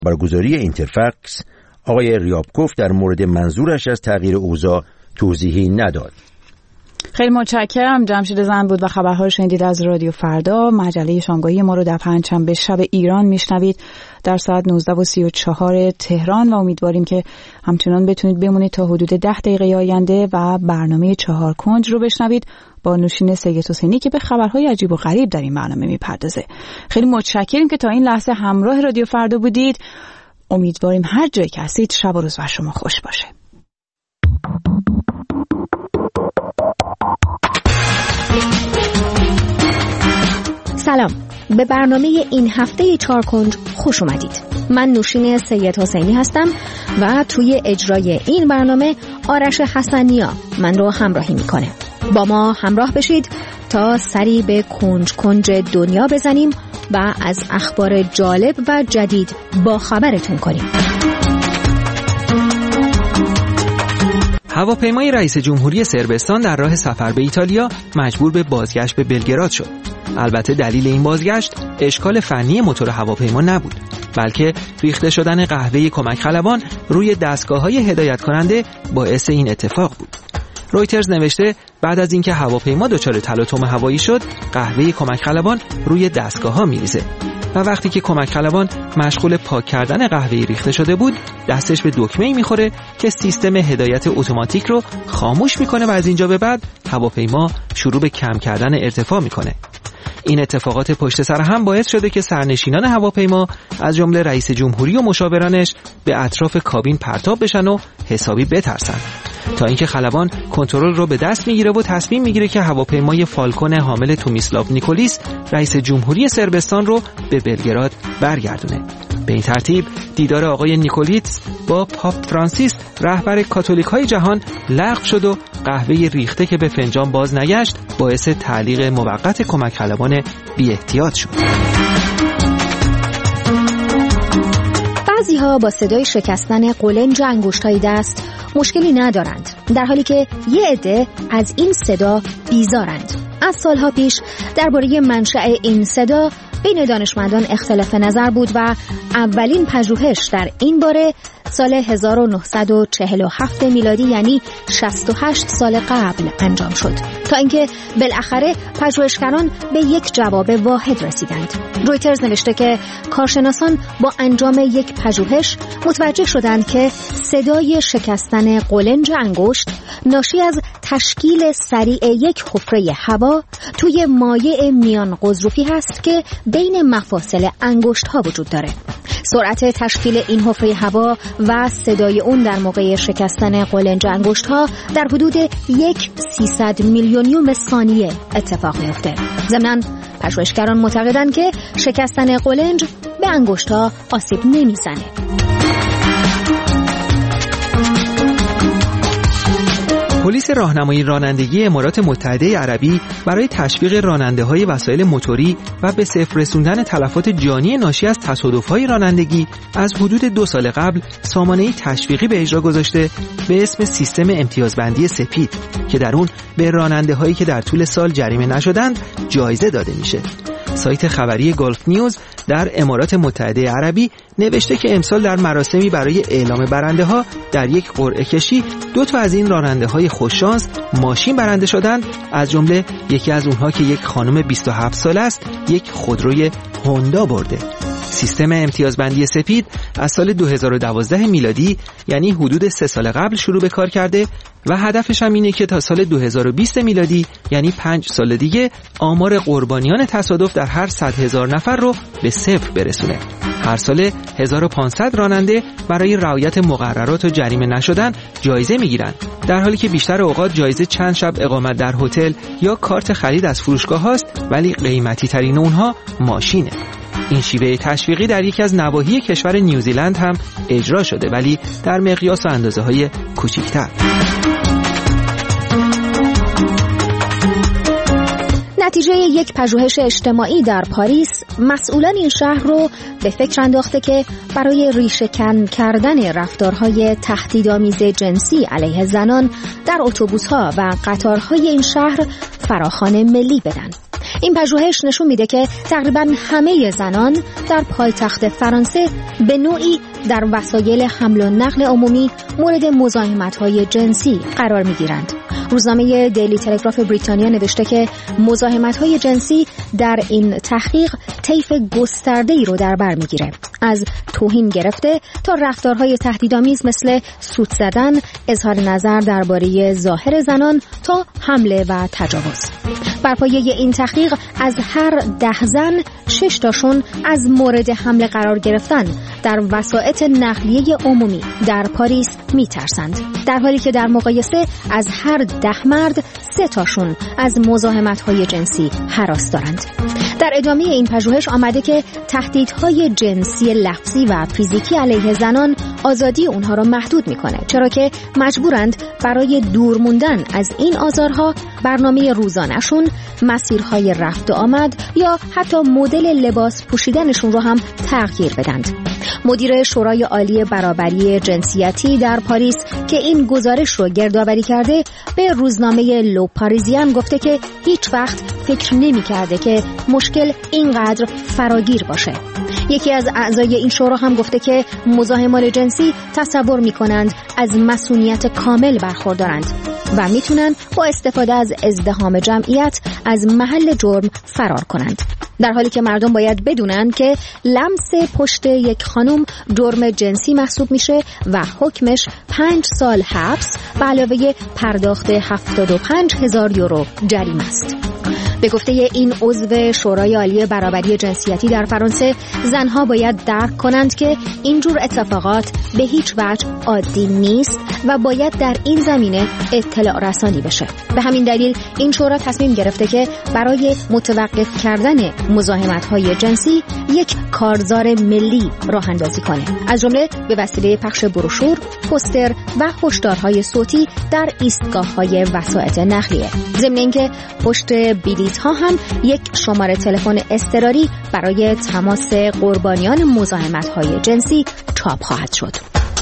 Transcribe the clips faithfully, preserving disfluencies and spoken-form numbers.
خبرگزاری اینترفکس آقای ریابکوف در مورد منظورش از تغییر اوضاع توضیحی نداد. خیلی متشکرم. جمشید زند بود و خبرها رو شنیدید از رادیو فردا. مجله شامگاهی ما رو در پنجشنبه شب ایران میشنوید در ساعت نوزده و سی و چهار تهران و امیدواریم که همچنان بتونید بمونید تا حدود ده دقیقه آینده و برنامه چهار کنج رو بشنوید با نوشین سید حسینی که به خبرهای عجیب و غریب در این برنامه میپردازه. خیلی متشکریم که تا این لحظه همراه رادیو فردا بودید. امیدواریم هر جایی که هستید شب و روز بر شما خوش باشه. سلام، به برنامه این هفته چهار کنج خوش اومدید. من نوشین سید حسینی هستم و توی اجرای این برنامه آرش حسنیا من رو همراهی میکنه. با ما همراه بشید تا سری به کنج کنج دنیا بزنیم و از اخبار جالب و جدید با خبرتون کنیم. هواپیمای رئیس جمهوری صربستان در راه سفر به ایتالیا مجبور به بازگشت به بلگراد شد. البته دلیل این بازگشت اشکال فنی موتور هواپیما نبود، بلکه ریخته شدن قهوه کمک خلبان روی دستگاه‌های هدایت کننده باعث این اتفاق بود. رویترز نوشته بعد از اینکه هواپیما دچار تلاطم هوایی شد، قهوه کمک خلبان روی دستگاه‌ها میریزه و وقتی که کمک خلبان مشغول پاک کردن قهوه ریخته شده بود، دستش به دکمه‌ای میخوره که سیستم هدایت اتوماتیک رو خاموش میکنه و از اینجا به بعد هواپیما شروع به کم کردن ارتفاع میکنه. این اتفاقات پشت سر هم باعث شده که سرنشینان هواپیما از جمله رئیس جمهوری و مشاورانش به اطراف کابین پرتاب بشن و حسابی بترسن، تا اینکه خلبان کنترل رو به دست میگیره و تصمیم میگیره که هواپیمای فالکون حامل تومیسلاو نیکولیس رئیس جمهوری صربستان رو به بلگراد برگردونه. به این ترتیب دیدار آقای نیکولیتس با پاپ فرانسیس رهبر کاتولیک‌های جهان لغو شد و قهوه ریخته که به فنجان باز نگشت باعث تعلیق موقت کمک خلبان بی احتیاط شد. بعضی‌ها با صدای شکستن قلنج انگشت‌های دست مشکلی ندارند، در حالی که یه عده از این صدا بیزارند. از سالها پیش درباره منشأ این صدا بین دانشمندان اختلاف نظر بود و اولین پژوهش در این باره سال هزار و نهصد و چهل و هفت میلادی، یعنی شصت و هشت سال قبل انجام شد، تا اینکه بالاخره پژوهشگران به یک جواب واحد رسیدند. رویترز نوشته که کارشناسان با انجام یک پژوهش متوجه شدند که صدای شکستن قلنج انگشت ناشی از تشکیل سریع یک حفره هوا توی مایع میان غضروفی هست که بین مفاصل انگشت ها وجود داره. سرعت تشکیل این حفره هوا و صدای اون در موقع شکستن قلنج انگشت ها در حدود یک سیصد میلیونیوم ثانیه اتفاق میفته. ضمناً پژوهشگران معتقدند که شکستن قلنج به انگشت ها آسیب نمیزنه. پلیس راهنمایی رانندگی امارات متحده عربی برای تشویق راننده‌های وسایل موتوری و به صفر رسوندن تلفات جانی ناشی از تصادف‌های رانندگی از حدود دو سال قبل سامانه‌ای تشویقی به اجرا گذاشته به اسم سیستم امتیازبندی سپید که در اون به راننده‌هایی که در طول سال جریمه نشدند جایزه داده میشه. سایت خبری گالف نیوز در امارات متحده عربی نوشته که امسال در مراسمی برای اعلام برنده ها در یک قرعه کشی دو تا از این راننده های خوششانس ماشین برنده شدند، از جمله یکی از اونها که یک خانم بیست و هفت ساله است یک خودروی هوندا برده. سیستم امتیازبندی سپید از سال دو هزار و دوازده میلادی، یعنی حدود سه سال قبل شروع به کار کرده و هدفش هم اینه که تا سال دو هزار و بیست میلادی، یعنی پنج سال دیگه، آمار قربانیان تصادف در هر صد هزار نفر رو به صفر برسونه. هر سال هزار و پانصد راننده برای رعایت مقررات و جریمه نشدن جایزه میگیرن، در حالی که بیشتر اوقات جایزه چند شب اقامت در هتل یا کارت خرید از فروشگاه هاست، ولی قیمتی ترین اونها ماشینه. این شیوه تشویقی در یکی از نواحی کشور نیوزیلند هم اجرا شده، ولی در مقیاس و اندازه های کوچکتر. نتیجه یک پژوهش اجتماعی در پاریس مسئولان این شهر رو به فکر انداخته که برای ریشه‌کن کردن رفتارهای تهدیدآمیز جنسی علیه زنان در اتوبوس‌ها و قطارهای این شهر فراخوان ملی بدن. این پژوهش نشون میده که تقریباً همه زنان در پایتخت فرانسه به نوعی در وسایل حمل و نقل عمومی مورد مزاحمت‌های جنسی قرار می‌گیرند. روزنامه دیلی تلگراف بریتانیا نوشته که مزاحمت‌های جنسی در این تحقیق طیف گسترده‌ای رو در بر می‌گیره، از توهین گرفته تا رفتارهای تهدیدآمیز مثل سوت زدن، اظهار نظر درباره ظاهر زنان تا حمله و تجاوز. بر پایه این تحقیق از هر ده زن شش تاشون از مورد حمله قرار گرفتن در وسایط نقلیه عمومی در پاریس میترسند، در حالی که در مقایسه از هر ده مرد سه تاشون از مزاحمت‌های جنسی هراس دارند. در ادامه این پژوهش آمده که تهدیدهای جنسی لفظی و فیزیکی علیه زنان آزادی اونها را محدود میکنه، چرا که مجبورند برای دور موندن از این آزارها برنامه روزانه‌شون، مسیرهای رفت و آمد یا حتی مدل لباس پوشیدنشون رو هم تغییر بدند. مدیر شورای عالی برابری جنسیتی در پاریس که این گزارش رو گردآوری کرده به روزنامه لو پاریزیان گفته که هیچ وقت فکر نمی کرده که مشکل اینقدر فراگیر باشه. یکی از اعضای این شورا هم گفته که مزاحمان جنسی تصور می کنند از مسئولیت کامل برخوردارند و میتونن با استفاده از ازدحام جمعیت از محل جرم فرار کنند، در حالی که مردم باید بدونن که لمس پشت یک خانم جرم جنسی محسوب میشه و حکمش پنج سال حبس به علاوه پرداخت هفتاد و پنج هزار یورو جریمه است. به گفته این عضو شورای عالی برابری جنسیتی در فرانسه، زنها باید درک کنند که اینجور اتفاقات به هیچ وجه عادی نیست و باید در این زمینه اطلاع رسانی بشه. به همین دلیل این شورا تصمیم گرفته که برای متوقف کردن مزاحمت‌های جنسی یک کارزار ملی راه اندازی کنه، از جمله به وسیله پخش بروشور، پوستر و هشدارهای صوتی در ایستگاه‌های وسایط نقلیه. ضمن اینکه پشت بلیط ها هم یک شماره تلفن اضطراری برای تماس قربانیان مزاحمت‌های جنسی چاپ خواهد شد.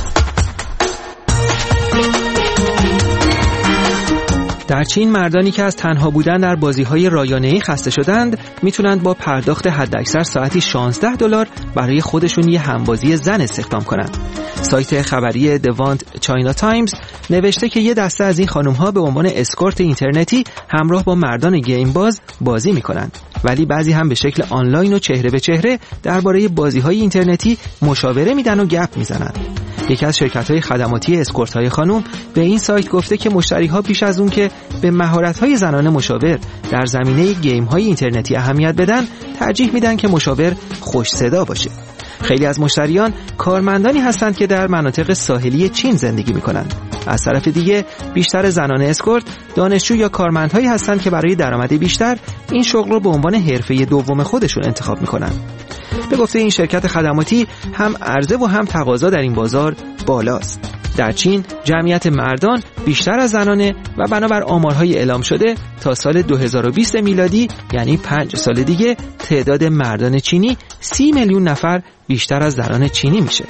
در چین مردانی که از تنها بودن در بازی‌های رایانه‌ای خسته شدند میتونند با پرداخت حداکثر ساعتی شانزده دلار برای خودشون یه همبازی زن استخدام کنند. سایت خبری دوانت چاینا تایمز نوشته که یه دسته از این خانم‌ها به عنوان اسکورت اینترنتی همراه با مردان گیم باز بازی می‌کنند، ولی بعضی هم به شکل آنلاین و چهره به چهره درباره بازی‌های اینترنتی مشاوره میدن و گپ میزنند. یکی از شرکت‌های خدماتی اسکورت‌های خانم به این سایت گفته که مشتری‌ها پیش از اون که به مهارت‌های زنانه مشاور در زمینه گیم‌های اینترنتی اهمیت بدن، ترجیح میدن که مشاور خوش صدا باشه. خیلی از مشتریان کارمندانی هستند که در مناطق ساحلی چین زندگی می‌کنند. از طرف دیگه بیشتر زنان اسکورت دانشجو یا کارمندهایی هستند که برای درآمد بیشتر این شغل رو به عنوان حرفه دوم خودشون انتخاب می‌کنند. به گفته این شرکت خدماتی هم عرضه و هم تقاضا در این بازار بالاست. در چین جمعیت مردان بیشتر از زنانه و بنابر آمارهای اعلام شده تا سال دو هزار و بیست میلادی، یعنی پنج سال دیگه، تعداد مردان چینی سی میلیون نفر بیشتر از زنان چینی میشه.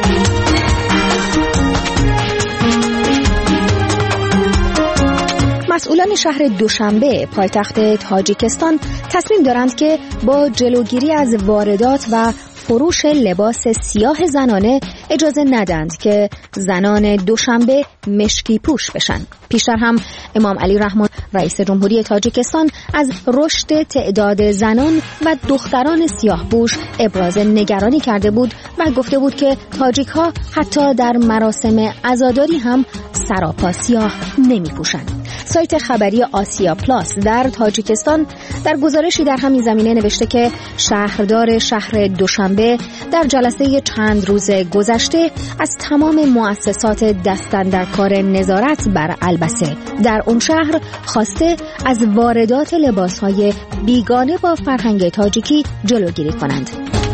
مسئولان شهر دوشنبه پایتخت تاجیکستان تصمیم دارند که با جلوگیری از واردات و فروش لباس سیاه زنانه اجازه ندند که زنان دوشنبه مشکی پوش بشن. پیشتر هم امام علی رحمان رئیس جمهوری تاجیکستان از رشد تعداد زنان و دختران سیاه پوش ابراز نگرانی کرده بود و گفته بود که تاجیک ها حتی در مراسم عزاداری هم سراپا سیاه نمی پوشن. سایت خبری آسیا پلاس در تاجیکستان در گزارشی در همین زمینه نوشته که شهردار شهر دوشنبه در جلسه چند روز گذشته از تمام مؤسسات دستاندرکار نظارت بر البسه در اون شهر خواسته از واردات لباس‌های بیگانه با فرهنگ تاجیکی جلوگیری کنند.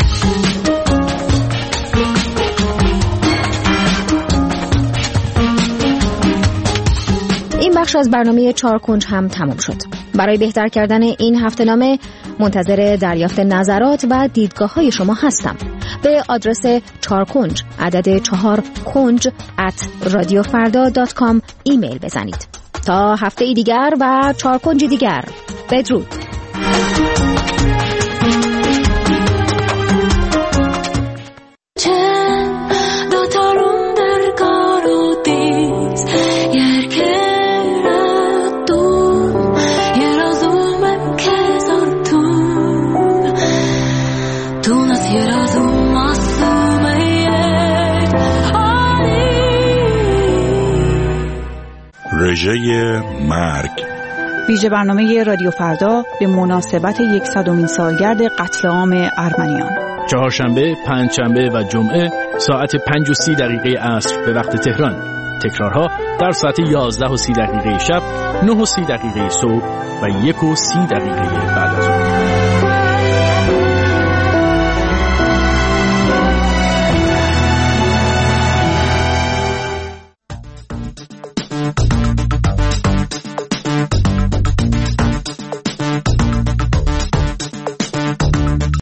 این بخش از برنامه چهار کنج هم تمام شد. برای بهتر کردن این هفته‌نامه منتظر دریافت نظرات و دیدگاه‌های شما هستم. به آدرس چهار کنج عدد چهار کنج ات رادیو فردا دات کام ایمیل بزنید. تا هفته دیگر و چهار کنج دیگر، بدرود. رژه مرگ، ویژه برنامه رادیو فردا به مناسبت یکصدمین سالگرد قتل عام ارمنیان. چهارشنبه، پنجشنبه و جمعه ساعت پنج و سی دقیقه عصر به وقت تهران. تکرارها در ساعت یازده و سی دقیقه شب، نه و سی دقیقه صبح و یک و سی دقیقه بعد از اون.